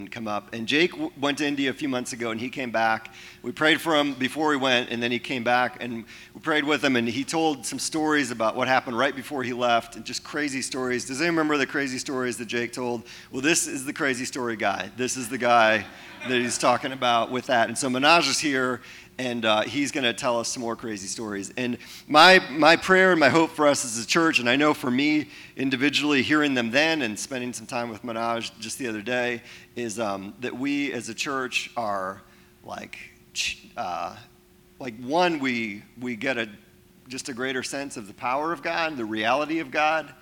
come up. And Jake went to India a few months ago, and he came back. We prayed for him before he went, and then he came back, and we prayed with him, and he told some stories about what happened right before he left, and just crazy stories. Does anyone remember the crazy stories that Jake told? Well, this is the crazy story guy. This is the guy that he's talking about with that. And so Manoj is here, and he's going to tell us some more crazy stories. And my prayer and my hope for us as a church, and I know for me individually, hearing them then and spending some time with Manoj just the other day, is that we as a church are one, we get just a greater sense of the power of God, the reality of God,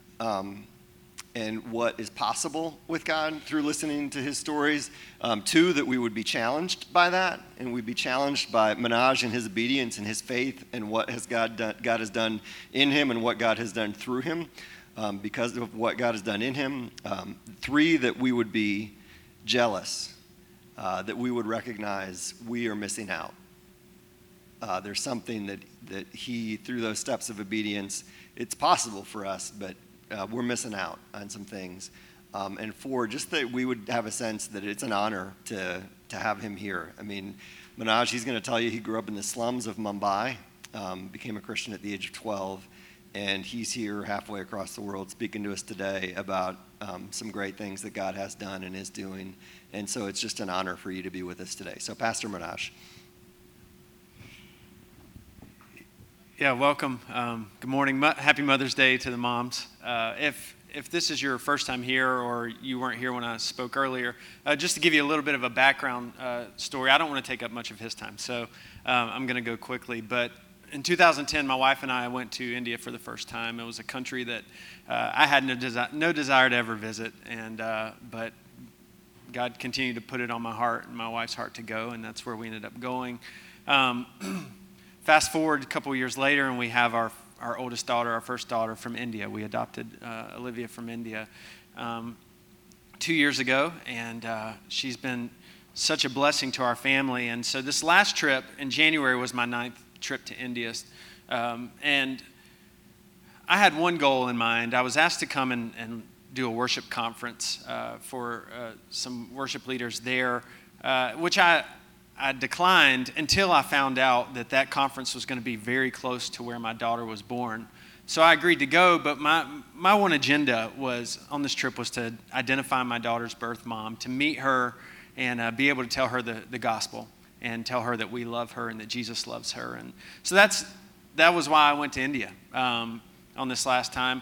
and what is possible with God through listening to his stories. Two, that we would be challenged by that, and we'd be challenged by Manoj and his obedience and his faith and what God has done in him and what God has done through him because of what God has done in him. Three, that we would be jealous, that we would recognize we are missing out. There's something that he, through those steps of obedience, it's possible for us, but we're missing out on some things. And four, just that we would have a sense that it's an honor to have him here. I mean, Manoj, he's going to tell you he grew up in the slums of Mumbai, became a Christian at the age of 12, and he's here halfway across the world speaking to us today about some great things that God has done and is doing. And so it's just an honor for you to be with us today. So Pastor Manoj. Yeah, welcome. Good morning. Happy Mother's Day to the moms. If this is your first time here or you weren't here when I spoke earlier, just to give you a little bit of a background story, I don't want to take up much of his time, so I'm going to go quickly. But in 2010, my wife and I went to India for the first time. It was a country that I had no desire to ever visit, but God continued to put it on my heart and my wife's heart to go, and that's where we ended up going. Fast forward a couple years later, and we have our oldest daughter, our first daughter, from India. We adopted Olivia from India 2 years ago, and she's been such a blessing to our family. And so this last trip in January was my 9th trip to India. And I had one goal in mind. I was asked to come and do a worship conference for some worship leaders there, which I declined until I found out that conference was going to be very close to where my daughter was born. So I agreed to go, but my one agenda on this trip was to identify my daughter's birth mom, to meet her and be able to tell her the gospel and tell her that we love her and that Jesus loves her. And so that was why I went to India on this last time.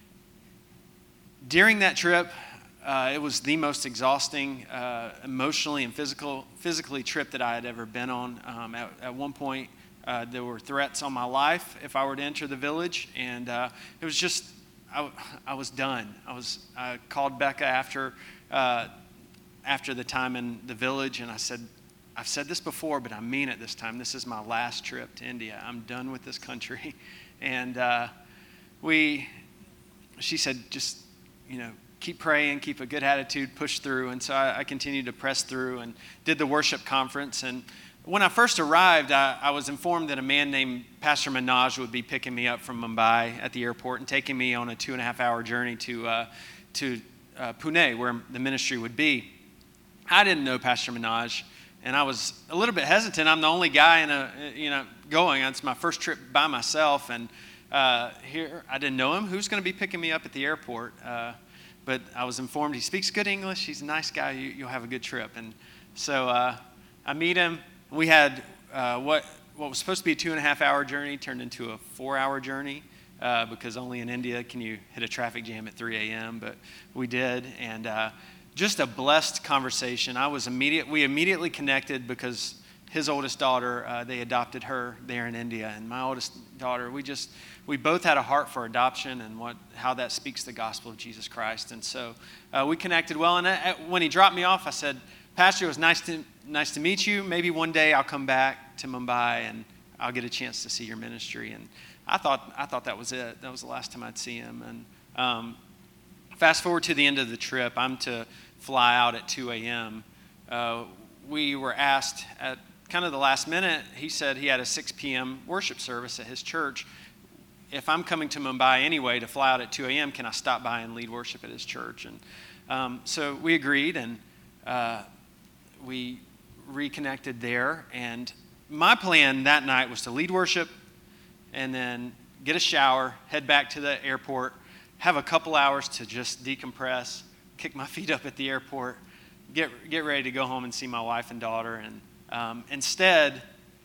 During that trip, it was the most exhausting, emotionally and physically trip that I had ever been on. At one point, there were threats on my life if I were to enter the village, and it was just I was done. I called Becca after the time in the village, and I said, "I've said this before, but I mean it this time. This is my last trip to India. I'm done with this country." And she said, "Just keep praying, keep a good attitude, push through." And so I continued to press through and did the worship conference. And when I first arrived, I was informed that a man named Pastor Manoj would be picking me up from Mumbai at the airport and taking me on a 2.5-hour journey to Pune, where the ministry would be. I didn't know Pastor Manoj, and I was a little bit hesitant. I'm the only guy going. It's my first trip by myself, and here I didn't know him. Who's going to be picking me up at the airport? But I was informed he speaks good English. He's a nice guy. You'll have a good trip. And so I meet him. We had what was supposed to be a 2.5-hour journey turned into a 4-hour journey because only in India can you hit a traffic jam at 3 a.m. But we did, and just a blessed conversation. We immediately connected because his oldest daughter, they adopted her there in India, and my oldest daughter, we both had a heart for adoption and how that speaks the gospel of Jesus Christ. And so we connected well. And when he dropped me off, I said, "Pastor, it was nice to meet you. Maybe one day I'll come back to Mumbai and I'll get a chance to see your ministry." And I thought that was it. That was the last time I'd see him. And fast forward to the end of the trip, I'm to fly out at 2 a.m. We were asked at kind of the last minute. He said he had a 6 p.m. worship service at his church. If I'm coming to Mumbai anyway to fly out at 2 a.m., can I stop by and lead worship at his church? And so we agreed, and we reconnected there. And my plan that night was to lead worship and then get a shower, head back to the airport, have a couple hours to just decompress, kick my feet up at the airport, get ready to go home and see my wife and daughter. And instead,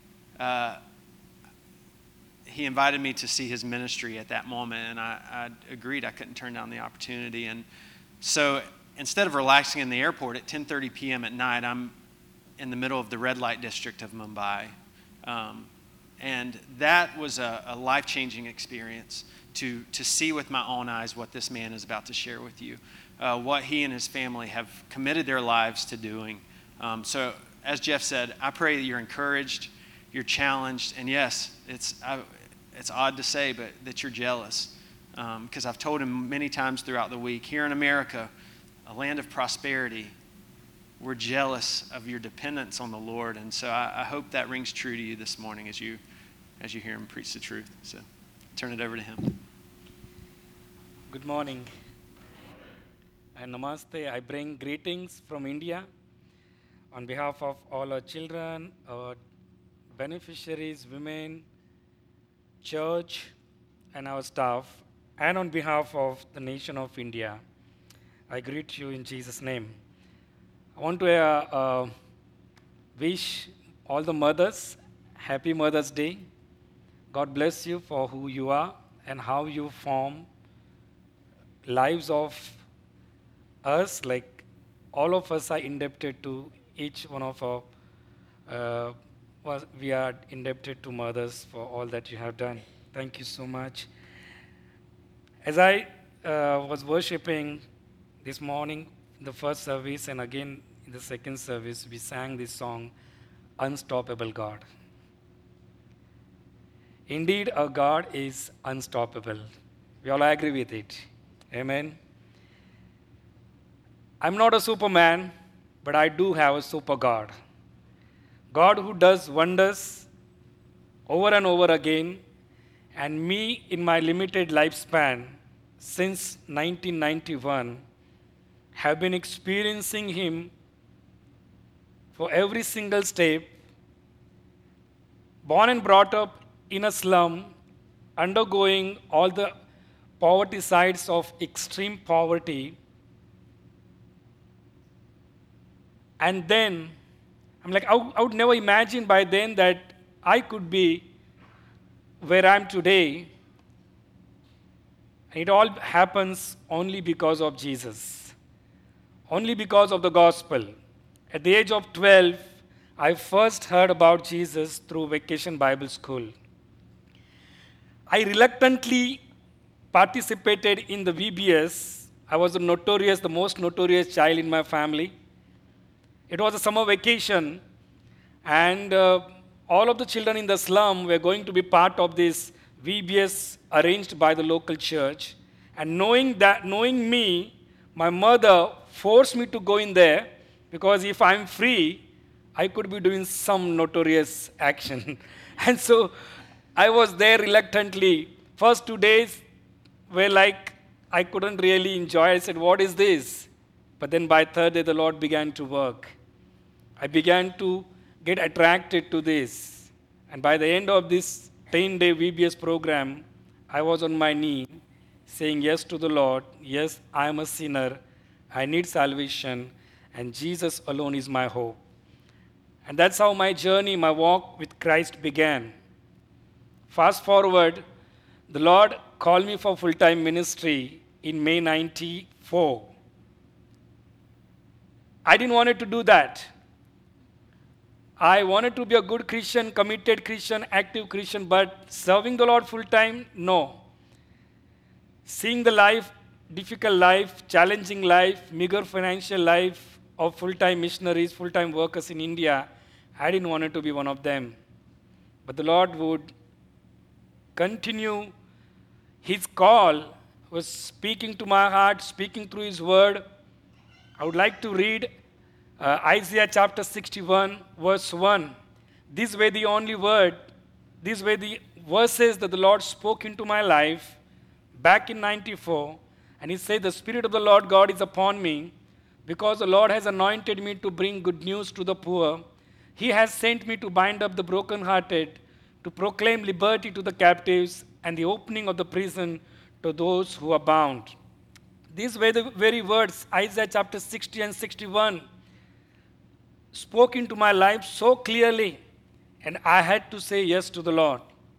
he invited me to see his ministry at that moment, and I agreed. I couldn't turn down the opportunity. And so instead of relaxing in the airport at 10:30 p.m. at night, I'm in the middle of the red light district of Mumbai. And that was a life-changing experience to see with my own eyes what this man is about to share with you, what he and his family have committed their lives to doing. So as Jeff said, I pray that you're encouraged, you're challenged, and yes, it's odd to say, but that you're jealous. Because I've told him many times throughout the week, here in America, a land of prosperity, we're jealous of your dependence on the Lord. And so I hope that rings true to you this morning as you hear him preach the truth. So turn it over to him. Good morning. And namaste. I bring greetings from India on behalf of all our children, our beneficiaries, women, church, and our staff, and on behalf of the nation of India. I greet you in Jesus' name. I want to wish all the mothers happy Mother's Day. God bless you for who you are and how you form lives of us. Like all of us are indebted to each one of our, we are indebted to mothers for all that you have done. Thank you so much. As I was worshiping this morning, the first service, and again in the second service, we sang this song, Unstoppable God. Indeed, our God is unstoppable. We all agree with it. Amen. I'm not a Superman, but I do have a super God. God who does wonders over and over again, and me in my limited lifespan since 1991 have been experiencing Him for every single step. Born and brought up in a slum, undergoing all the poverty sides of extreme poverty. And then, I'm like, I would never imagine by then that I could be where I am today. And it all happens only because of Jesus, only because of the gospel. At the age of 12, I first heard about Jesus through Vacation Bible School. I reluctantly participated in the VBS. I was the most notorious child in my family. It was a summer vacation, and all of the children in the slum were going to be part of this VBS arranged by the local church. And knowing me, my mother forced me to go in there, because if I'm free, I could be doing some notorious action. And so I was there reluctantly. First 2 days were like I couldn't really enjoy. I said, what is this? But then by third day, the Lord began to work. I began to get attracted to this. And by the end of this 10-day VBS program, I was on my knee saying yes to the Lord. Yes, I am a sinner. I need salvation. And Jesus alone is my hope. And that's how my journey, my walk with Christ began. Fast forward, the Lord called me for full-time ministry in May 94. I didn't want to do that. I wanted to be a good Christian, committed Christian, active Christian, but serving the Lord full-time, no. Seeing the life, difficult life, challenging life, meager financial life of full-time missionaries, full-time workers in India, I didn't want to be one of them. But the Lord would continue. His call was speaking to my heart, speaking through His word. I would like to read Isaiah chapter 61, verse 1. These were the only verses that the Lord spoke into my life back in 94. And He said, the Spirit of the Lord God is upon me, because the Lord has anointed me to bring good news to the poor. He has sent me to bind up the brokenhearted, to proclaim liberty to the captives and the opening of the prison to those who are bound. These were the very words, Isaiah chapter 60 and 61, spoke into my life so clearly, and I had to say yes to the Lord.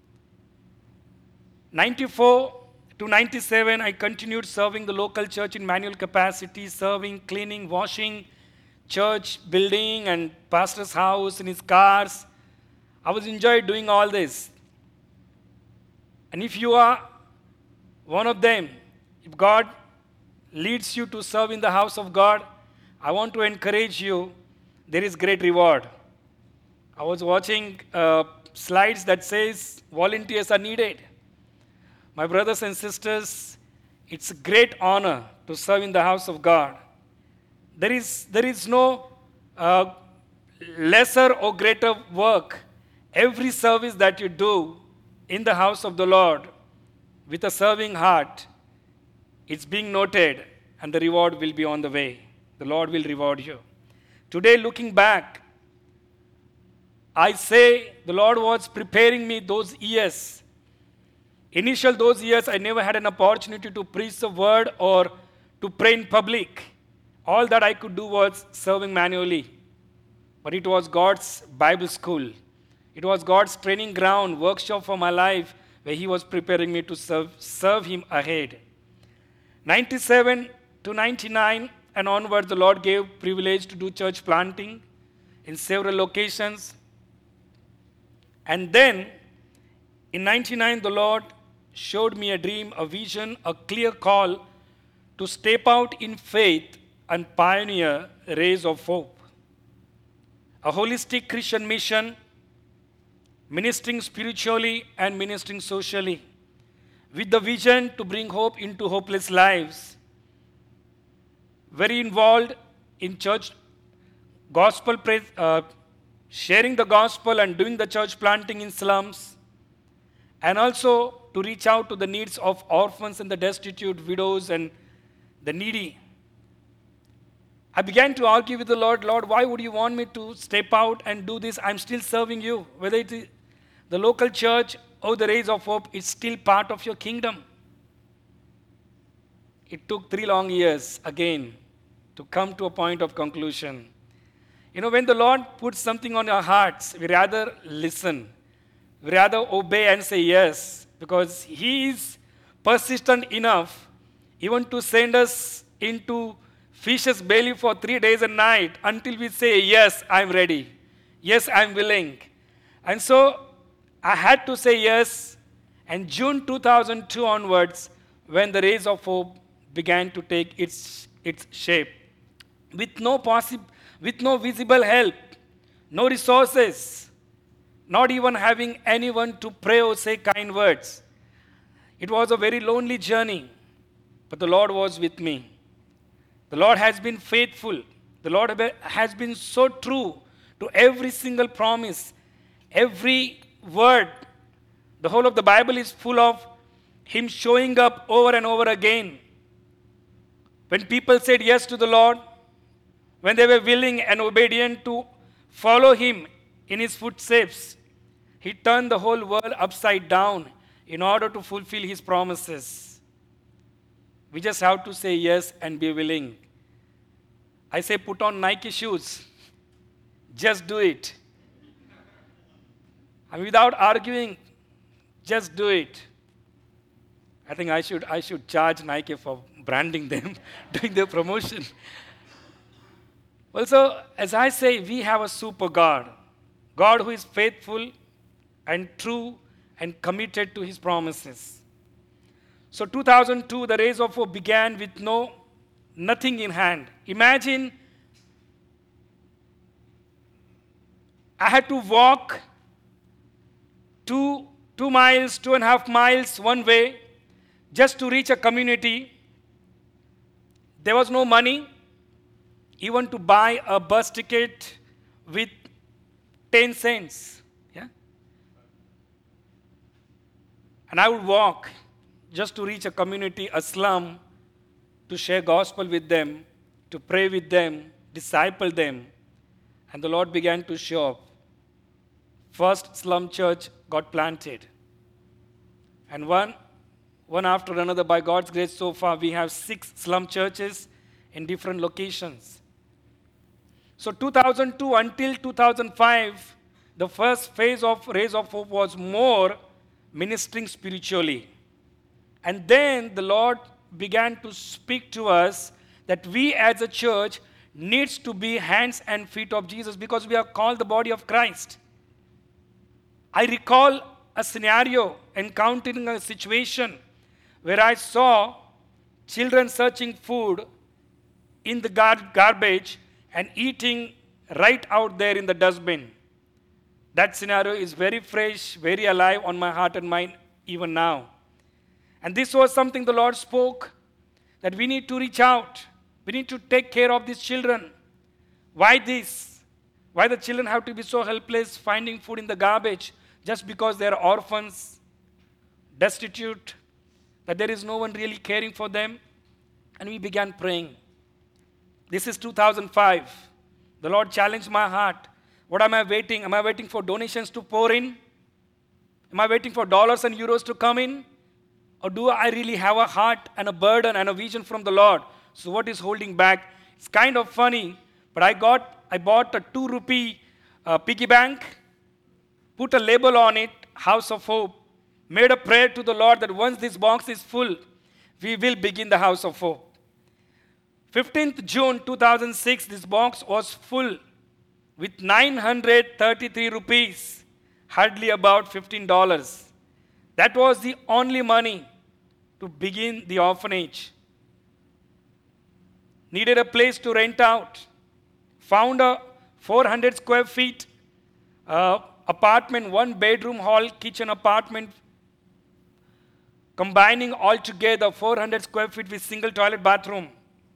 94 to 97, I continued serving the local church in manual capacity, serving, cleaning, washing, church, building, and pastor's house, in his cars. I was enjoyed doing all this. And if you are one of them, if God leads you to serve in the house of God, I want to encourage you, there is great reward. I was watching slides that says volunteers are needed. My brothers and sisters, it's a great honor to serve in the house of God. There is no lesser or greater work. Every service that you do in the house of the Lord with a serving heart, it's being noted, and the reward will be on the way. The Lord will reward you. Today, looking back, I say the Lord was preparing me those years. Those years, I never had an opportunity to preach the word or to pray in public. All that I could do was serving manually. But it was God's Bible school. It was God's training ground, workshop for my life, where He was preparing me to serve Him ahead. 97 to 99 and onward, the Lord gave privilege to do church planting in several locations. And then, in 99, the Lord showed me a dream, a vision, a clear call to step out in faith and pioneer rays of hope. A holistic Christian mission, ministering spiritually and ministering socially, with the vision to bring hope into hopeless lives. Very involved in church gospel, sharing the gospel and doing the church planting in slums, and also to reach out to the needs of orphans and the destitute, widows and the needy. I began to argue with the Lord, Lord, why would you want me to step out and do this? I'm still serving you. Whether it is the local church or the Rays of Hope, it's still part of your kingdom. It took 3 long years again to come to a point of conclusion. When the Lord puts something on our hearts, we rather listen. We rather obey and say yes, because He is persistent enough even to send us into fish's belly for 3 days and night until we say, yes, I'm ready. Yes, I'm willing. And so I had to say yes. And June 2002 onwards, when the Rays of Hope began to take its shape, with no visible help, no resources, not even having anyone to pray or say kind words. It was a very lonely journey, but the Lord was with me. The Lord has been faithful. The Lord has been so true to every single promise, every word. The whole of the Bible is full of Him showing up over and over again. When people said yes to the Lord, when they were willing and obedient to follow Him in His footsteps, He turned the whole world upside down in order to fulfill His promises. We just have to say yes and be willing. I say put on Nike shoes. Just do it. And without arguing, just do it. I think I should charge Nike for branding them, doing their promotion. Also, as I say, we have a super God. God who is faithful and true and committed to His promises. So 2002, the Rays of Hope began with nothing in hand. Imagine I had to walk 2 miles, 2.5 miles one way just to reach a community. There was no money even to buy a bus ticket with 10 cents. Yeah? And I would walk just to reach a community, a slum, to share gospel with them, to pray with them, disciple them, and the Lord began to show up. First slum church got planted. And one after another, by God's grace, so far we have 6 slum churches in different locations. So 2002 until 2005, the first phase of Rays of Hope was more ministering spiritually. And then the Lord began to speak to us that we as a church needs to be hands and feet of Jesus because we are called the body of Christ. I recall a scenario, encountering a situation where I saw children searching food in the garbage and eating right out there in the dustbin. That scenario is very fresh, very alive on my heart and mind even now. And this was something the Lord spoke, that we need to reach out. We need to take care of these children. Why this? Why the children have to be so helpless finding food in the garbage just because they are orphans, destitute, that there is no one really caring for them? And we began praying. This is 2005. The Lord challenged my heart. What am I waiting? Am I waiting for donations to pour in? Am I waiting for dollars and euros to come in? Or do I really have a heart and a burden and a vision from the Lord? So what is holding back? It's kind of funny, but I bought a 2 rupee piggy bank, put a label on it, House of Hope, made a prayer to the Lord that once this box is full, we will begin the House of Hope. 15th June 2006, this box was full with 933 rupees, hardly about $15. That was the only money to begin the orphanage. Needed a place to rent out. Found a 400 square feet apartment, 1 bedroom, hall, kitchen apartment, combining all together 400 square feet with single toilet bathroom.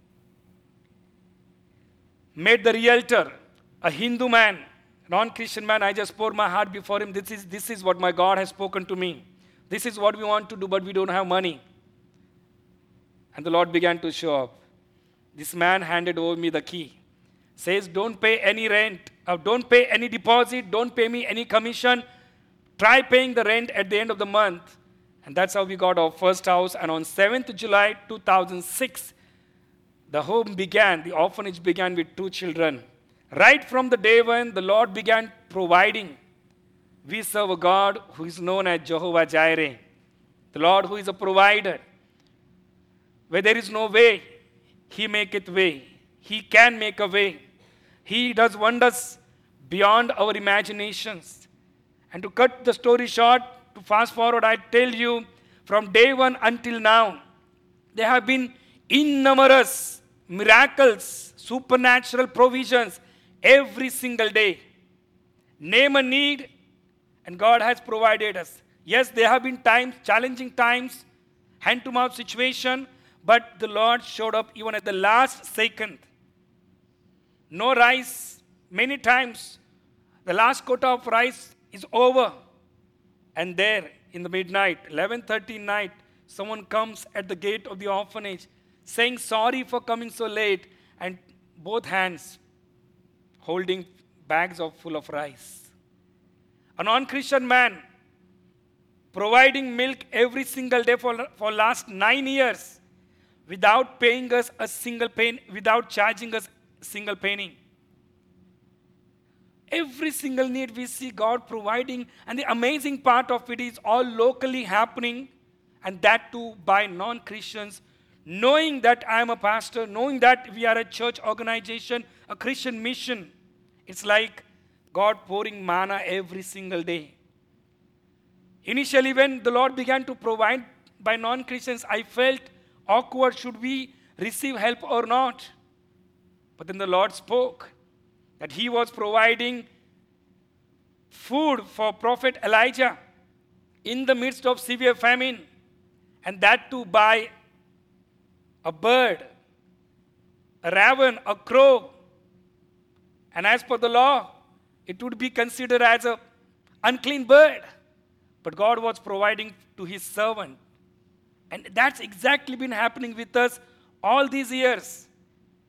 Made the realtor, a Hindu man, non-Christian man. I just poured my heart before him. This is what my God has spoken to me. This is what we want to do, but we don't have money. And the Lord began to show up. This man handed over me the key. Says, don't pay any rent, don't pay any deposit, don't pay me any commission. Try paying the rent at the end of the month. And that's how we got our first house. And on 7th July 2006, the orphanage began with 2 children. Right from the day when the Lord began providing. We serve a God who is known as Jehovah Jireh, the Lord who is a provider. Where there is no way, He maketh way. He can make a way. He does wonders beyond our imaginations. And to cut the story short, to fast forward, I tell you, from day one until now, there have been innumerous miracles, supernatural provisions every single day. Name a need, and God has provided us. Yes, there have been times, challenging times, hand-to-mouth situation, but the Lord showed up even at the last second. No rice. Many times, the last quota of rice is over. And there, in the midnight, 11:30 night, someone comes at the gate of the orphanage saying, sorry for coming so late, and both hands holding bags full of rice. A non-Christian man providing milk every single day for last 9 years without paying us a single penny, without charging us a single penny. Every single need we see God providing, and the amazing part of it is all locally happening, and that too by non-Christians, knowing that I am a pastor, knowing that we are a church organization, a Christian mission. It's like God pouring manna every single day. Initially, when the Lord began to provide by non-Christians, I felt awkward. Should we receive help or not? But then the Lord spoke that He was providing food for Prophet Elijah in the midst of severe famine, and that too by a bird, a raven, a crow. And as per the law, it would be considered as an unclean bird. But God was providing to His servant. And that's exactly been happening with us all these years.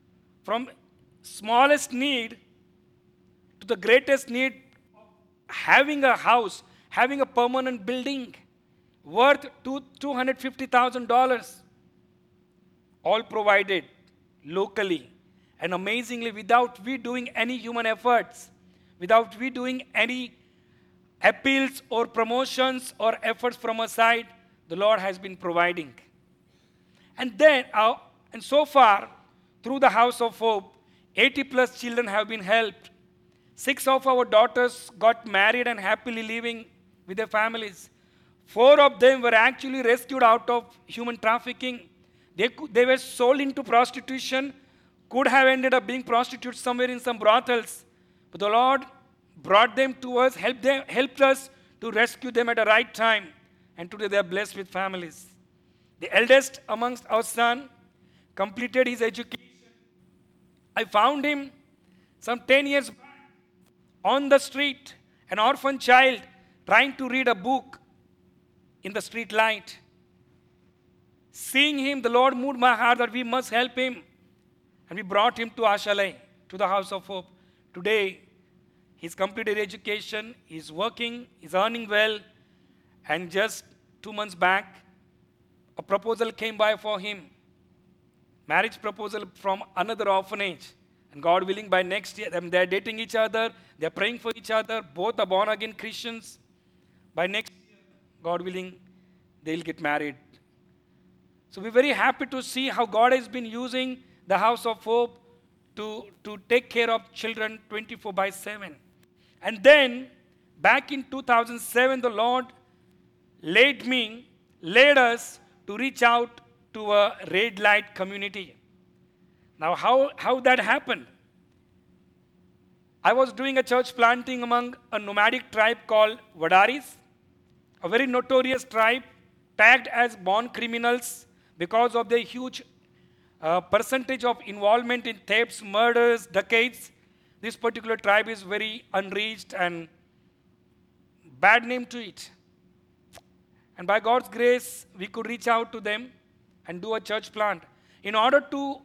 from smallest need to the greatest need, having a house, having a permanent building worth $250,000, all provided locally and amazingly without we doing any human efforts, without we doing any appeals or promotions or efforts from our side. The Lord has been providing. And then, and so far, through the House of Hope, 80 plus children have been helped. 6 of our daughters got married and happily living with their families. 4 of them were actually rescued out of human trafficking. They were sold into prostitution, could have ended up being prostitutes somewhere in some brothels. But the Lord brought them to us, helped us to rescue them at the right time. And today they are blessed with families. The eldest amongst our son completed his education. I found him some 10 years back on the street, an orphan child trying to read a book in the street light. Seeing him, the Lord moved my heart that we must help him. And we brought him to Ashalai, to the House of Hope. Today, he's completed education, he's working, he's earning well. And just 2 months back, a proposal came by for him. Marriage proposal from another orphanage. And God willing, by next year, they're dating each other, they're praying for each other, both are born again Christians. By next year, God willing, they'll get married. So we're very happy to see how God has been using the House of Hope to take care of children 24/7. And then, back in 2007, the Lord led us to reach out to a red light community. Now, how that happened? I was doing a church planting among a nomadic tribe called Wadaris, a very notorious tribe, tagged as born criminals because of their huge percentage of involvement in thefts, murders, decades. This particular tribe is very unreached and bad name to it. And by God's grace, we could reach out to them and do a church plant. In order to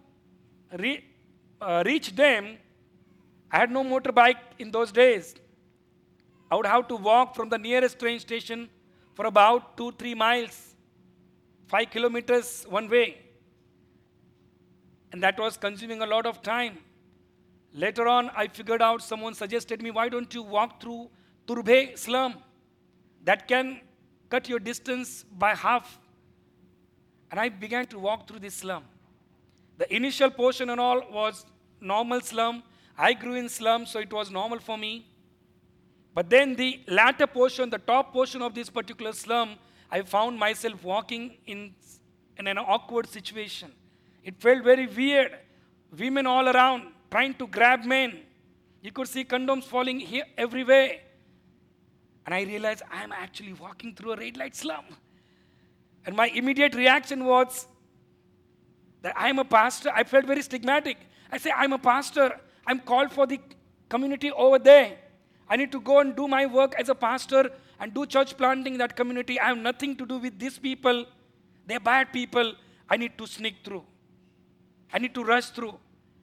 reach them, I had no motorbike in those days. I would have to walk from the nearest train station for about 2-3 miles, 5 kilometers one way. And that was consuming a lot of time. Later on, I figured out, someone suggested me, why don't you walk through Turbhe slum? That can cut your distance by half. And I began to walk through this slum. The initial portion and all was normal slum. I grew in slum, so it was normal for me. But then the latter portion, the top portion of this particular slum, I found myself walking in an awkward situation. It felt very weird. Women all around trying to grab men. You could see condoms falling here everywhere. And I realized I'm actually walking through a red light slum. And my immediate reaction was that I'm a pastor. I felt very stigmatic. I say, I'm a pastor. I'm called for the community over there. I need to go and do my work as a pastor and do church planting in that community. I have nothing to do with these people. They're bad people. I need to sneak through. I need to rush through.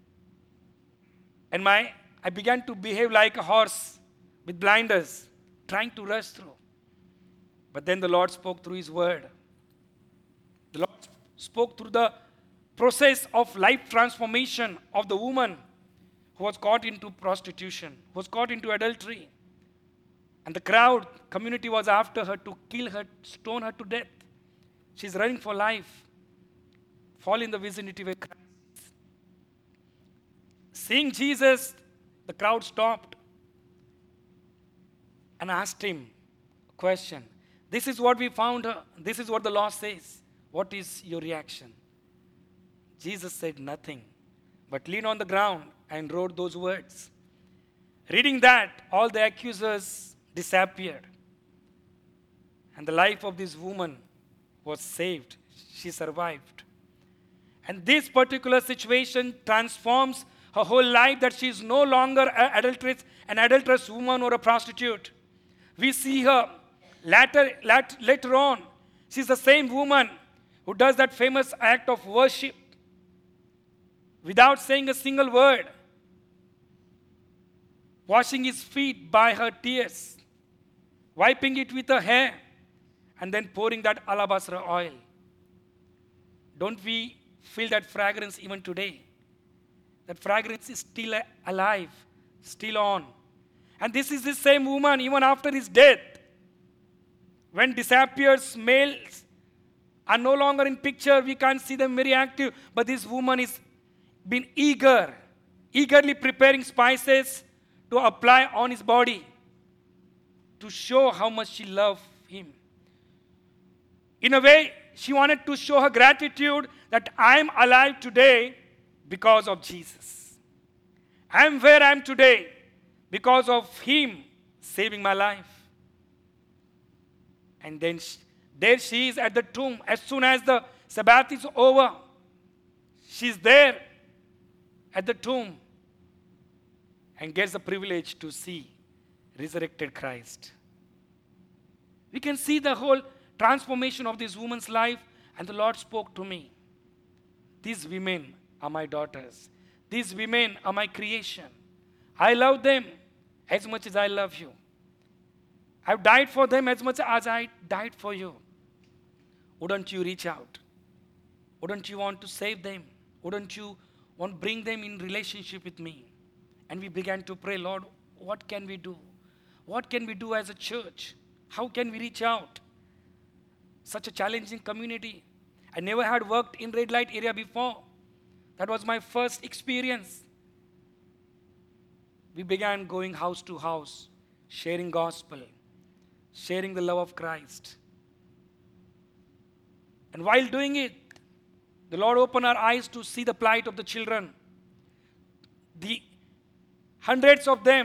And I began to behave like a horse with blinders, trying to rush through. But then the Lord spoke through His word. The Lord spoke through the process of life transformation of the woman who was caught into prostitution, was caught into adultery. And the crowd, community was after her to kill her, stone her to death. She's running for life, fall in the vicinity where Christ is. Seeing Jesus, the crowd stopped and asked him a question. This is what we found her. This is what the law says. What is your reaction? Jesus said nothing, but leaned on the ground and wrote those words. Reading that, all the accusers disappeared. And the life of this woman was saved. She survived. And this particular situation transforms her whole life, that she is no longer an adulterous woman or a prostitute. We see her later on. She's the same woman who does that famous act of worship. without saying a single word, washing his feet by her tears, wiping it with her hair, and then pouring that alabaster oil. Don't we feel that fragrance even today? That fragrance is still alive, still on. And this is the same woman even after his death. When disappears males are no longer in picture, we can't see them very active, but this woman is been eagerly preparing spices to apply on his body to show how much she loved him. In a way, she wanted to show her gratitude that I am alive today because of Jesus. I am where I am today because of him saving my life. And then there she is at the tomb. As soon as the Sabbath is over, she's there at the tomb and gets the privilege to see resurrected Christ. We can see the whole transformation of this woman's life, and the Lord spoke to me. These women are my daughters. These women are my creation. I love them as much as I love you. I've died for them as much as I died for you. Wouldn't you reach out? Wouldn't you want to save them? Wouldn't you want to bring them in relationship with me? And we began to pray, Lord, what can we do? What can we do as a church? How can we reach out? Such a challenging community. I never had worked in red light area before. That was my first experience. We began going house to house, sharing gospel, sharing the love of Christ. And while doing it, the Lord opened our eyes to see the plight of the children. The hundreds of them,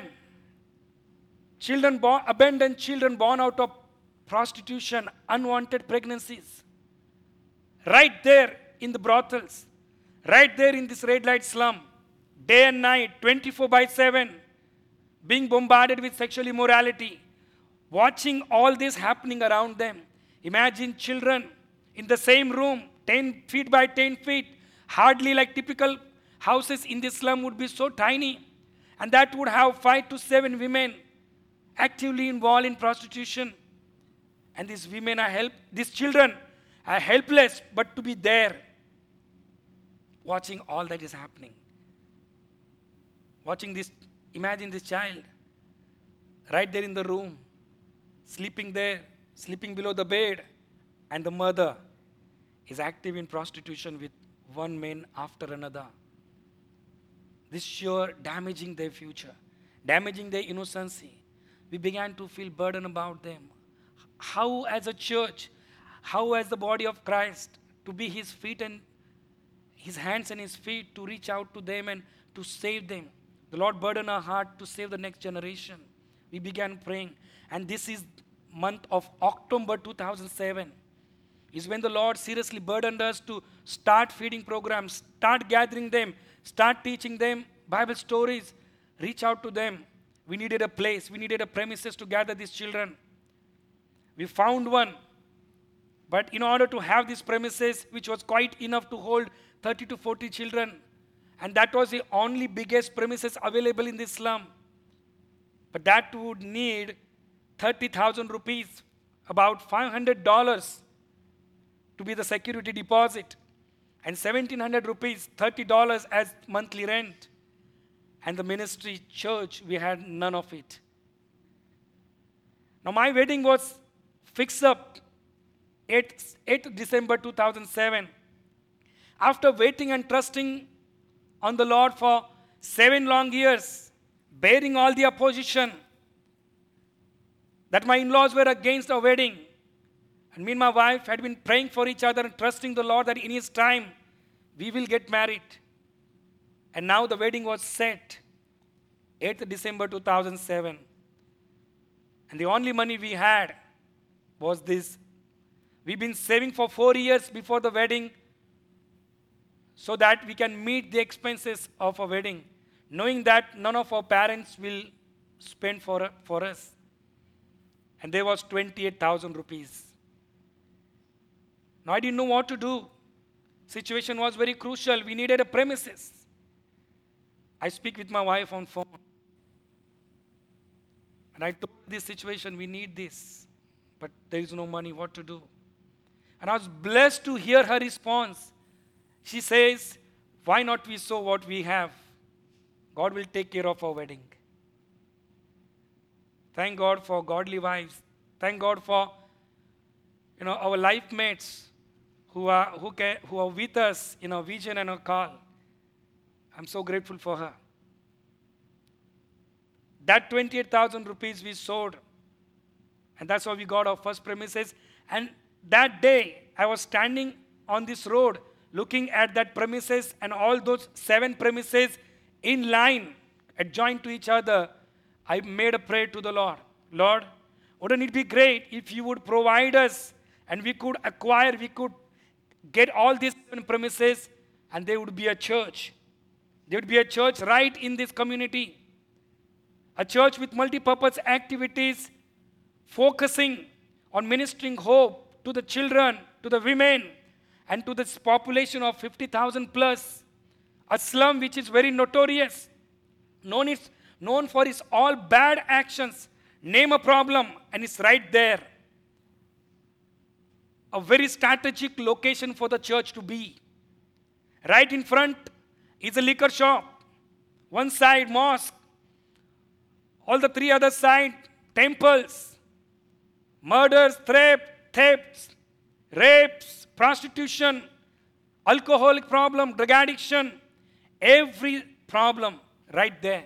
abandoned children born out of prostitution, unwanted pregnancies. Right there in the brothels, right there in this red light slum, day and night, 24/7, being bombarded with sexual immorality, watching all this happening around them. Imagine children in the same room, 10 feet by 10 feet, hardly like typical houses in this slum would be so tiny, and that would have 5 to 7 women actively involved in prostitution. And these children are helpless, but to be there, watching all that is happening. Watching this, imagine this child, right there in the room, sleeping there, sleeping below the bed, and the mother is active in prostitution with one man after another. This sure damaging their future, damaging their innocency. We began to feel burden about them. How as a church, how as the body of Christ, to be his feet and his hands and his feet to reach out to them and to save them. The Lord burdened our heart to save the next generation. We began praying. And this is month of October 2007 is when the Lord seriously burdened us to start feeding programs, start gathering them, start teaching them Bible stories, reach out to them. We needed a place, we needed a premises to gather these children. We found one. But in order to have this premises, which was quite enough to hold 30 to 40 children, and that was the only biggest premises available in this slum. But that would need 30,000 rupees, about $500 to be the security deposit, and 1,700 rupees, $30 as monthly rent. And the ministry church, we had none of it. Now my wedding was fixed up 8th December 2007. After waiting and trusting on the Lord for 7 long years, bearing all the opposition, that my in-laws were against our wedding. And me and my wife had been praying for each other and trusting the Lord that in His time, we will get married. And now the wedding was set, 8th December 2007. And the only money we had was this. We've been saving for 4 years before the wedding so that we can meet the expenses of a wedding, knowing that none of our parents will spend for us. And there was 28,000 rupees. Now I didn't know what to do. Situation was very crucial. We needed a premises. I speak with my wife on phone. And I told this situation, we need this. But there is no money, what to do? And I was blessed to hear her response. She says, why not we sow what we have? God will take care of our wedding. Thank God for godly wives. Thank God for our life mates who are with us in our vision and our call. I'm so grateful for her. That 28,000 rupees we sowed, and that's how we got our first premises. And that day, I was standing on this road looking at that premises and all those 7 premises in line, adjoined to each other. I made a prayer to the Lord. Lord, wouldn't it be great if you would provide us and we could get all these 7 premises and there would be a church. There would be a church right in this community. A church with multi-purpose activities focusing on ministering hope to the children, to the women, and to this population of 50,000 plus. A slum which is very notorious, known for its all bad actions. Name a problem and it's right there. A very strategic location for the church to be. Right in front is a liquor shop. One side mosque. All the 3 other side temples. Murders, thefts, rapes, prostitution, alcoholic problem, drug addiction. Every problem right there.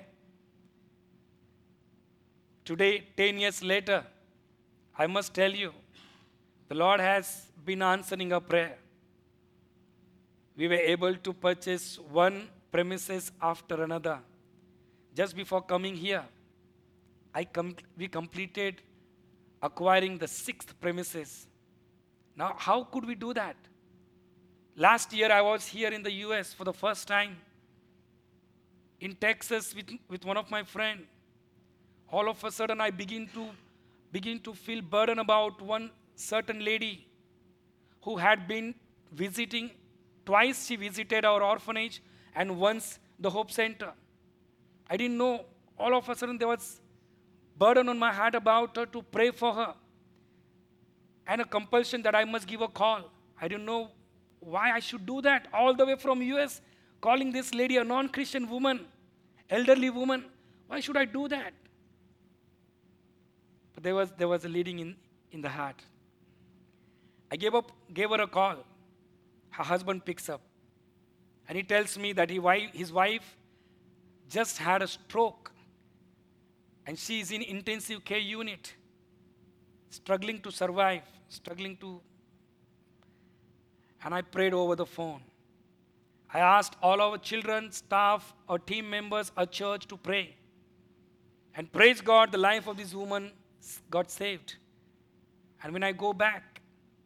Today, 10 years later, I must tell you, the Lord has been answering our prayer. We were able to purchase one premises after another. Just before coming here, we completed acquiring the 6th premises. Now, how could we do that? Last year, I was here in the US for the first time. In Texas with one of my friends. All of a sudden, I begin to feel burden about one certain lady who had been visiting. Twice she visited our orphanage and once the Hope Center. I didn't know. All of a sudden, there was burden on my heart about her to pray for her. And a compulsion that I must give a call. I didn't know why I should do that. All the way from US, calling this lady a non-Christian woman, elderly woman. Why should I do that? But there was a leading in the heart. I gave her a call. Her husband picks up. And he tells me that his wife just had a stroke. And she is in intensive care unit. Struggling to survive. And I prayed over the phone. I asked all our children, staff, our team members, our church to pray. And praise God, the life of this woman got saved. And when I go back,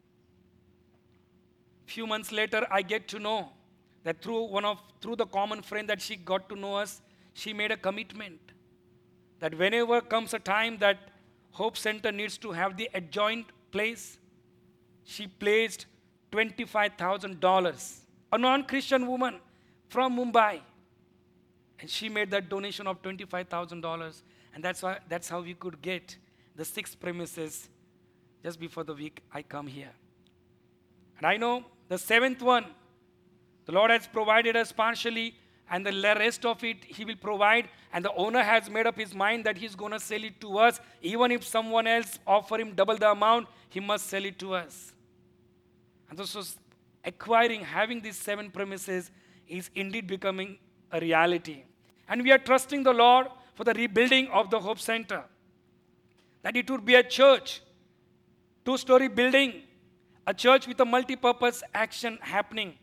few months later, I get to know that through the common friend that she got to know us, she made a commitment that whenever comes a time that Hope Center needs to have the adjoint place, she placed $25,000. A non-Christian woman from Mumbai. And she made that donation of $25,000. And that's how we could get the 6 premises just before the week I come here. And I know the 7th one, the Lord has provided us partially, and the rest of it He will provide. And the owner has made up his mind that he's going to sell it to us. Even if someone else offer him double the amount, he must sell it to us. And so having these 7 premises is indeed becoming a reality. And we are trusting the Lord for the rebuilding of the Hope Center. That it would be a church, 2-story building, a church with a multi-purpose action happening.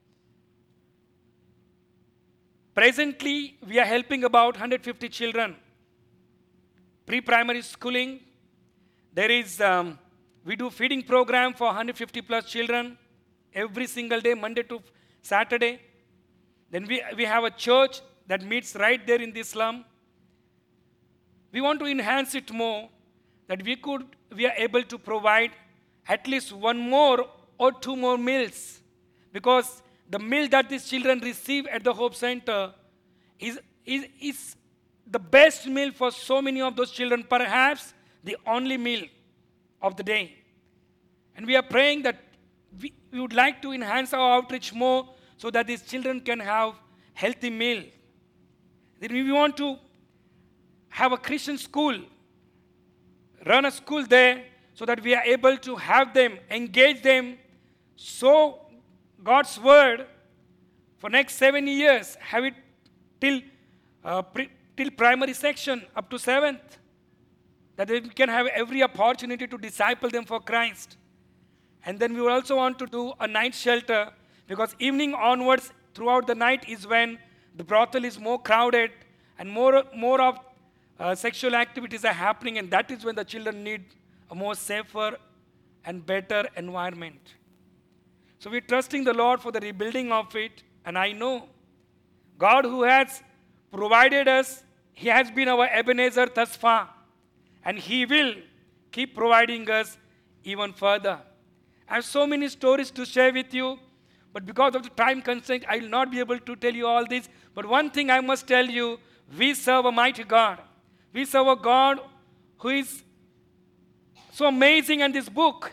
Presently, we are helping about 150 children. Pre-primary schooling. There is, we do feeding program for 150 plus children every single day, Monday to Saturday. Then we have a church that meets right there in this slum. We want to enhance it more, that we are able to provide at least 1 more or 2 more meals. Because the meal that these children receive at the Hope Center is is the best meal for so many of those children, perhaps the only meal of the day. And we are praying that we would like to enhance our outreach more so that these children can have healthy meal. Then we want to have a Christian school, run a school there so that we are able to have them, engage them, so God's word for next 7 years, have it till primary section up to 7th, that we can have every opportunity to disciple them for Christ. And then we will also want to do a night shelter, because evening onwards, throughout the night is when the brothel is more crowded and more of sexual activities are happening, and that is when the children need a more safer and better environment. So we're trusting the Lord for the rebuilding of it, and I know God who has provided us, He has been our Ebenezer thus far, and He will keep providing us even further. I have so many stories to share with you, but because of the time constraint, I will not be able to tell you all this. But one thing I must tell you, we serve a mighty God. We serve a God who is so amazing, and this book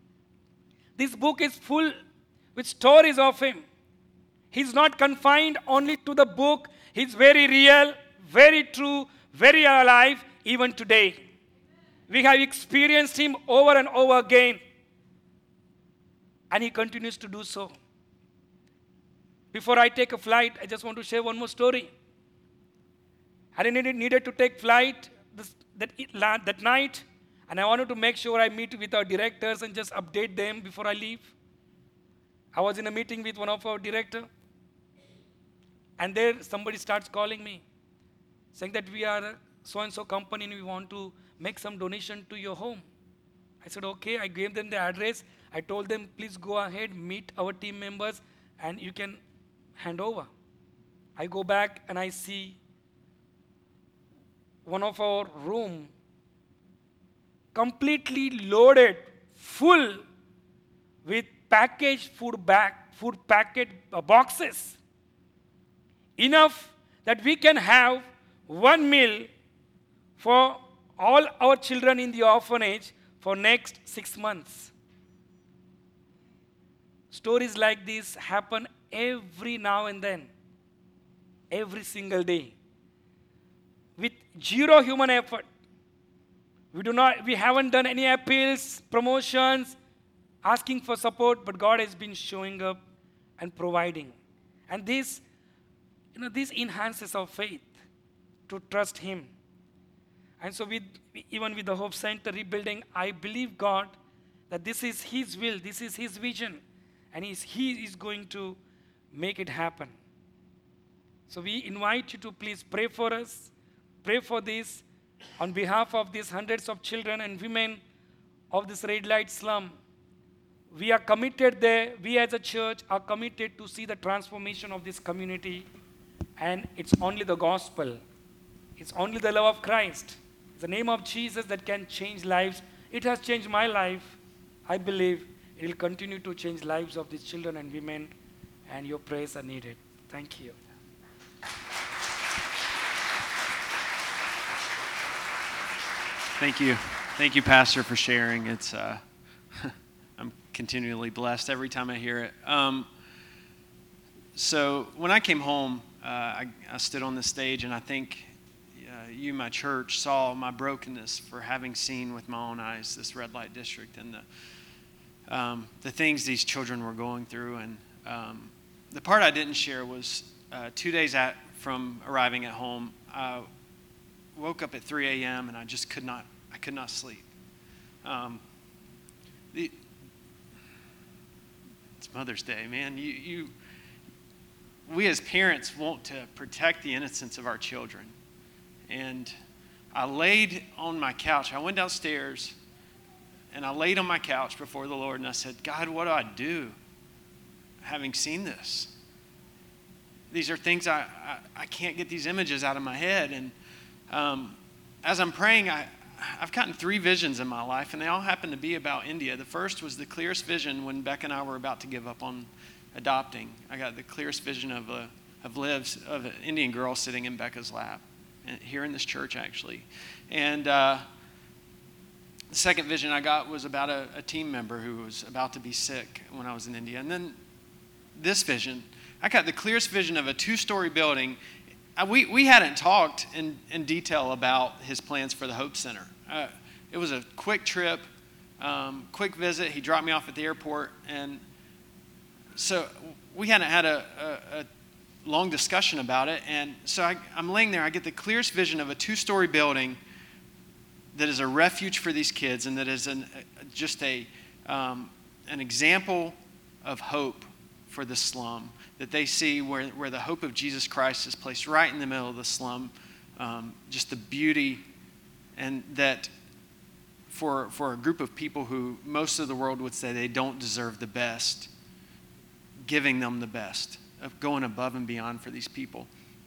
is full with stories of Him. He's not confined only to the book. He's very real, very true, very alive, even today. We have experienced Him over and over again, and He continues to do so. Before I take a flight, I just want to share one more story. I needed to take flight that night, and I wanted to make sure I meet with our directors and just update them before I leave. I was in a meeting with one of our directors, and there somebody starts calling me, saying that we are a so-and-so company and we want to make some donation to your home. I said, okay. I gave them the address. I told them, please go ahead, meet our team members, and you can hand over. I go back and I see one of our room completely loaded, full with packaged food packet boxes. Enough that we can have one meal for all our children in the orphanage for next 6 months. Stories like this happen every now and then, every single day, with zero human effort. We haven't done any appeals, promotions, asking for support, but God has been showing up and providing. And this enhances our faith to trust Him. And so even with the Hope Center rebuilding, I believe God that this is His will, this is His vision, and He is going to make it happen. So we invite you to please pray for us, pray for this on behalf of these hundreds of children and women of this red light slum. We are committed there, we as a church are committed to see the transformation of this community, and it's only the gospel. It's only the love of Christ. It's the name of Jesus that can change lives. It has changed my life. I believe it will continue to change lives of these children and women, and your prayers are needed. Thank you. Thank you. Thank you, Pastor, for sharing. It's I'm continually blessed every time I hear it. So when I came home, I stood on the stage, and I think you, my church, saw my brokenness for having seen with my own eyes this red light district and the things these children were going through. And the part I didn't share was 2 days from arriving at home, I woke up at 3 a.m. and I just could not sleep. It's Mother's Day, man. We as parents want to protect the innocence of our children. And I laid on my couch. I went downstairs and I laid on my couch before the Lord, and I said, God, what do I do having seen this? These are things I can't get these images out of my head. And as I'm praying, I've gotten 3 visions in my life, and they all happen to be about India. The first was the clearest vision when Beck and I were about to give up on adopting. I got the clearest vision of of an Indian girl sitting in Becca's lap, here in this church actually. And the second vision I got was about a team member who was about to be sick when I was in India. And then this vision, I got the clearest vision of a 2-story building. We hadn't talked in detail about his plans for the Hope Center. It was a quick trip, quick visit. He dropped me off at the airport. And so we hadn't had a long discussion about it. And so I'm laying there. I get the clearest vision of a 2-story building that is a refuge for these kids, and that is just an example of hope for the slum, that they see where the hope of Jesus Christ is placed right in the middle of the slum, just the beauty, and that for a group of people who most of the world would say they don't deserve the best, giving them the best, of going above and beyond for these people.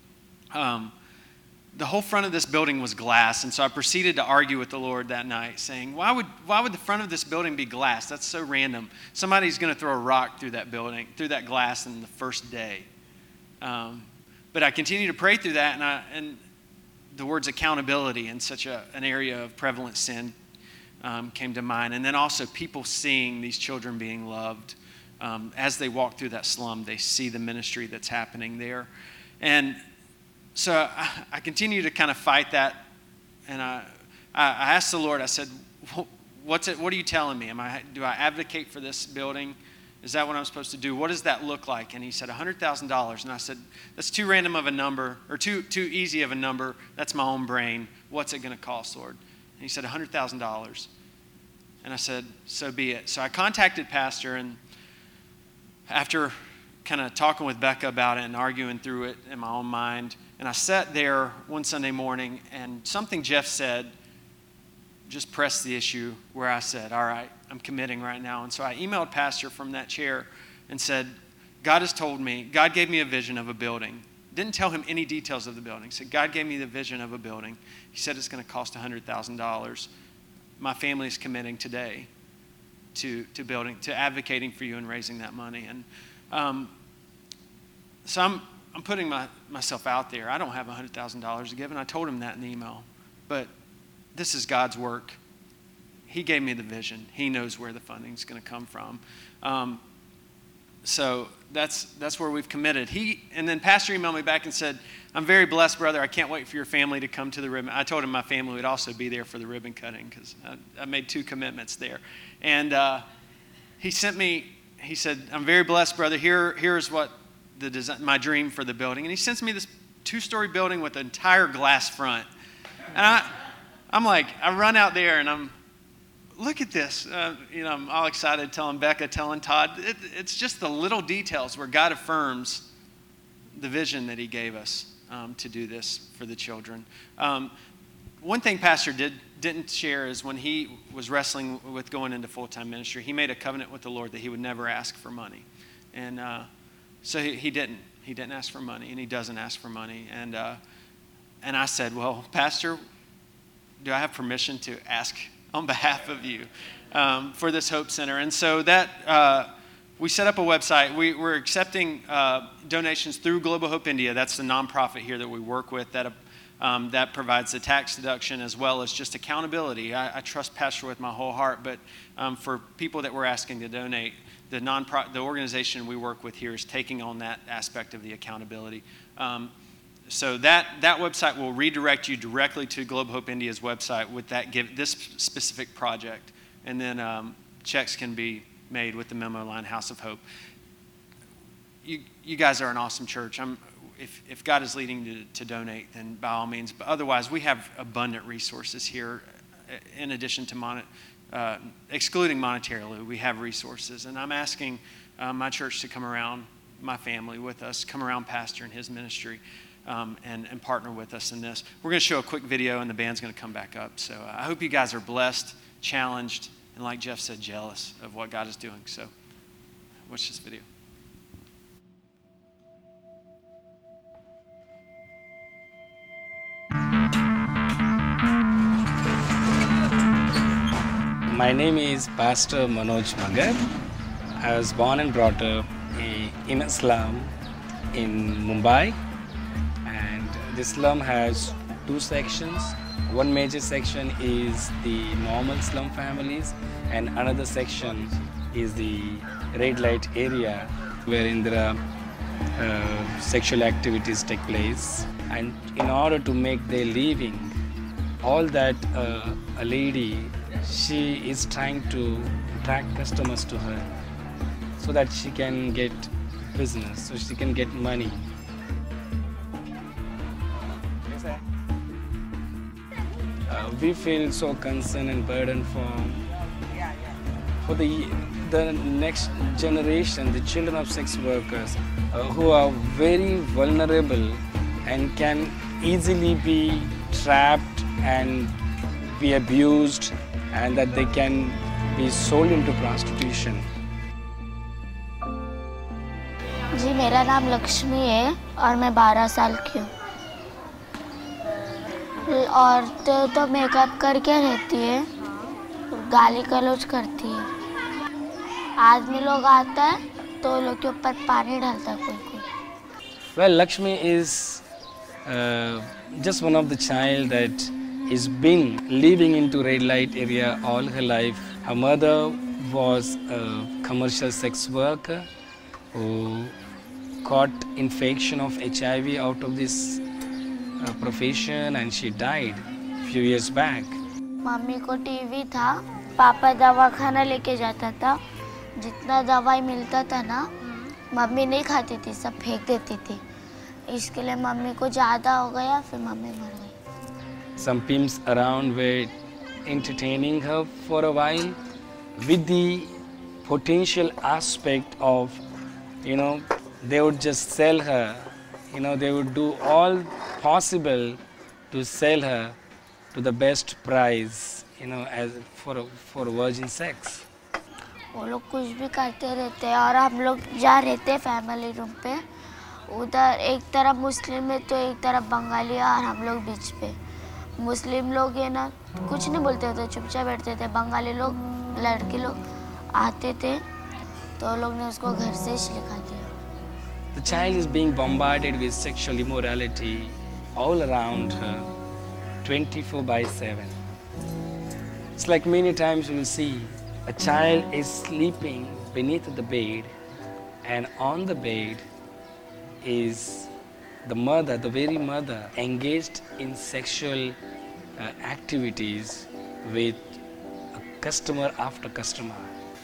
The whole front of this building was glass, and so I proceeded to argue with the Lord that night, saying, why would the front of this building be glass? That's so random. Somebody's going to throw a rock through that building, through that glass in the first day. But I continued to pray through that, and the words accountability in such an area of prevalent sin came to mind. And then also people seeing these children being loved. As they walk through that slum, they see the ministry that's happening there. And so I continue to kind of fight that, and I asked the Lord, I said, what are you telling me? Do I advocate for this building? Is that what I'm supposed to do? What does that look like? And he said, $100,000. And I said, that's too random of a number, or too easy of a number. That's my own brain. What's it going to cost, Lord? And he said, $100,000. And I said, so be it. So I contacted Pastor, and after kind of talking with Becca about it and arguing through it in my own mind, and I sat there one Sunday morning, and something Jeff said just pressed the issue where I said, all right, I'm committing right now. And so I emailed Pastor from that chair and said, God has told me, God gave me a vision of a building. Didn't tell him any details of the building. Said, God gave me the vision of a building. He said it's going to cost $100,000. My family is committing today to building, to advocating for you and raising that money. And so I'm putting myself out there. I don't have $100,000 to give, and I told him that in the email. But this is God's work. He gave me the vision. He knows where the funding is going to come from. So that's where we've committed. And then Pastor emailed me back and said, I'm very blessed, brother. I can't wait for your family to come to the ribbon. I told him my family would also be there for the ribbon cutting, because I made 2 commitments there. And he said, I'm very blessed, brother. Here's what the design, my dream for the building. And he sends me this 2-story building with an entire glass front. And I'm like, I run out there and look at this. I'm all excited, telling Becca, telling Todd. It's just the little details where God affirms the vision that he gave us to do this for the children. One thing Pastor didn't share is when he was wrestling with going into full-time ministry, he made a covenant with the Lord that he would never ask for money. And so he didn't. He didn't ask for money, and he doesn't ask for money. And I said, well, Pastor, do I have permission to ask on behalf of you for this Hope Center? And so that we set up a website. We're accepting donations through Global Hope India. That's the nonprofit here that we work with that provides the tax deduction as well as just accountability. I trust Pastor with my whole heart, but for people that we're asking to donate, the organization we work with here is taking on that aspect of the accountability. So that website will redirect you directly to Global Hope India's website with this specific project, and then checks can be made with the memo line House of Hope. You guys are an awesome church. If God is leading you to donate, then by all means. But otherwise, we have abundant resources here. In addition to excluding monetarily, we have resources. And I'm asking my church to come around, my family with us, come around Pastor and his ministry, and partner with us in this. We're going to show a quick video, and the band's going to come back up. So I hope you guys are blessed, challenged, and like Jeff said, jealous of what God is doing. So watch this video. My name is Pastor Manoj Magar. I was born and brought up in Islam in Mumbai, and this slum has two sections. One major section is the normal slum families, and another section is the red light area wherein there are sexual activities take place. And in order to make their living, all that a lady, she is trying to attract customers to her so that she can get business, so she can get money. We feel so concerned and burdened for the next generation, the children of sex workers who are very vulnerable and can easily be trapped and be abused, and that they can be sold into prostitution. जी मेरा नाम लक्ष्मी है और मैं 12 साल की हूँ। औरतें तो मेकअप करके रहती है, गाली गलौज करती है। आदमी लोग आता है तो लोग के ऊपर पानी डालता है कोई कोई। Well, Lakshmi is just one of the child that is been living into red light area all her life. Her mother was a commercial sex worker who caught infection of HIV out of this profession, and she died few years back. मम्मी को TB था, पापा दवाखाना लेके जाता था। जितना दवाई मिलता था ना, मम्मी नहीं खाती थी, सब फेंक देती थी। इसके लिए मम्मी को ज़्यादा हो गया, फिर मम्मी मर गई। Some pimps around were entertaining her for a while with the potential aspect of, they would just sell her, they would do all possible to sell her to the best price, as for virgin sex. वो लोग कुछ भी करते रहते हैं और हम लोग जा रहते हैं फैमिली रूम पे। उधर एक तरफ मुस्लिम है तो एक तरफ बंगाली है और हम लोग बीच पे। मुस्लिम लोग ये ना कुछ नहीं बोलते थे, चुपचाप बैठते थे। बंगाली लोग, लड़के लोग आते थे तो लोग ने उसको घर से ही निकाल दिया। The child is being bombarded with sexual immorality all around her, 24/7. It's like many times you will see a child is sleeping beneath the bed, and on the bed is the mother, the very mother, engaged in sexual activities with customer after customer.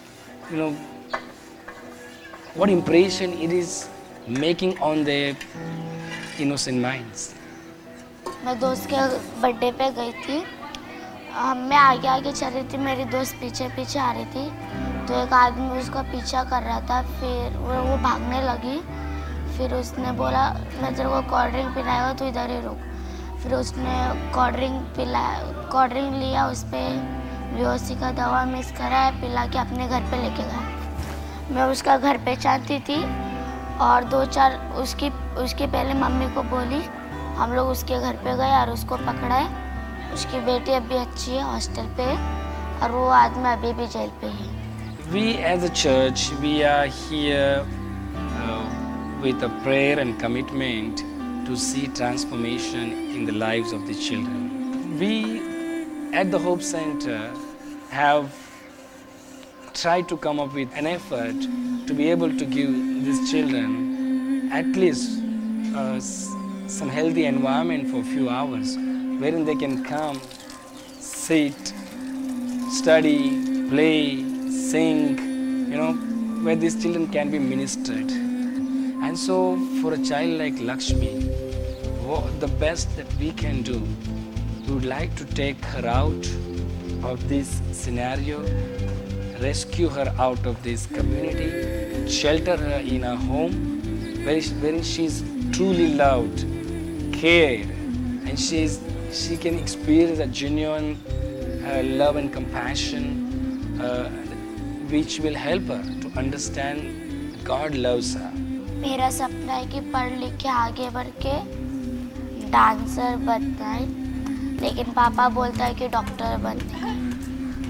What impression it is making on their innocent minds. मैं दोस्त के birthday पे गई थी। मैं आगे आगे चल रही थी, मेरी दोस्त पीछे पीछे आ रही थी। तो एक आदमी उसका पीछा कर रहा था, फिर वो भागने लगी। फिर उसने बोला, मैं तेरे को कोल्ड ड्रिंक पिलाएगा, तू इधर ही रुक। फिर उसने कोल्ड ड्रिंक लिया, उस पर बेहोशी का दवा मिक्स करा, पिला के अपने घर पे लेके गया। मैं उसका घर पहचानती थी और 2-4 उसकी पहले मम्मी को बोली। हम लोग उसके घर पे गए और उसको पकड़ाए। उसकी बेटी अभी अच्छी है, हॉस्टल पे है और वो आदमी अभी भी जेल पे है। We as a church, we are here with a prayer and commitment to see transformation in the lives of the children. We at the Hope Center have tried to come up with an effort to be able to give these children at least some healthy environment for a few hours wherein they can come, sit, study, play, sing, where these children can be ministered. And so for a child like Lakshmi, the best that we can do, we would like to take her out of this scenario, rescue her out of this community, shelter her in a home wherein she is truly loved, cared, and she can experience a genuine love and compassion which will help her to understand God loves her. मेरा सपना है कि पढ़ लिख के आगे बढ़ के डांसर बनना है, लेकिन पापा बोलता है कि डॉक्टर बनना है।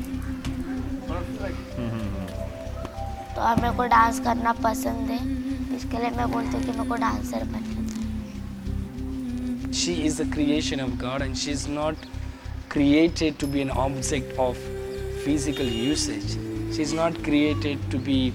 तो मेरे को डांस करना पसंद है, इसके लिए मैं बोलती हूँ कि मेरे को डांसर बनना था। She is a creation of God, and she is not created to be an object of physical usage. She is not created to be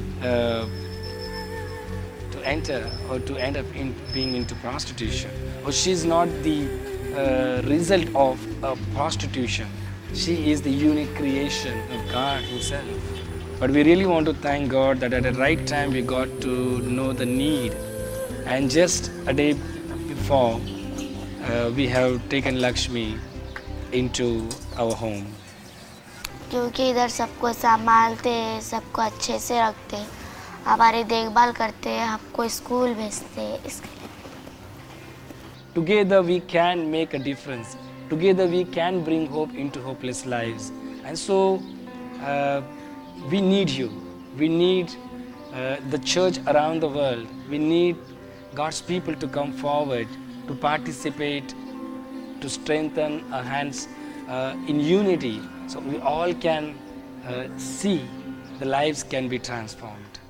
to enter or to end up in being into prostitution, or she is not the result of prostitution. She is the unique creation of God Himself. But we really want to thank God that at the right time we got to know the need, and just a day before we have taken Lakshmi into our home. क्योंकि इधर सबको संभालते हैं, सबको अच्छे से रखते हैं, हमारी देखभाल करते हैं, हमको स्कूल भेजते हैं, इसके लिए। Together we can make a difference. Together we can bring hope into hopeless lives. And so we need you. We need the church around the world. We need God's people to come forward, to participate, to strengthen our hands in unity, so we all can see the lives can be transformed.